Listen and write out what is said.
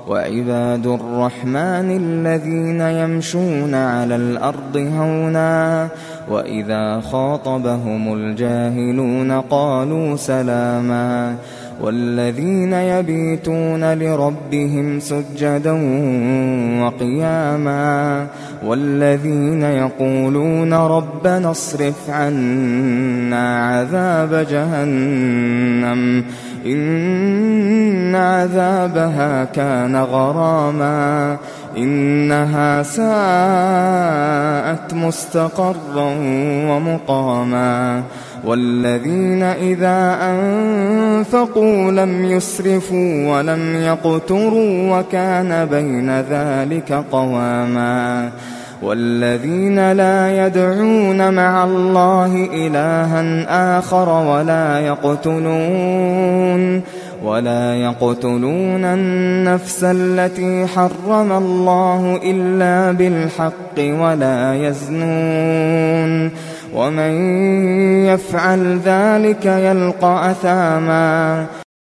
وعباد الرحمن الذين يمشون على الأرض هونا وإذا خاطبهم الجاهلون قالوا سلاما والذين يبيتون لربهم سجدا وقياما والذين يقولون ربنا اصرف عنا عذاب جهنم إن عذابها كان غراما إنها ساءت مستقرا ومقاما والذين إذا أنفقوا لم يسرفوا ولم يقتروا وكان بين ذلك قواما والذين لا يدعون مع الله إلها آخر ولا يقتلون النفس التي حرم الله إلا بالحق ولا يزنون ومن يفعل ذلك يلقى أثاما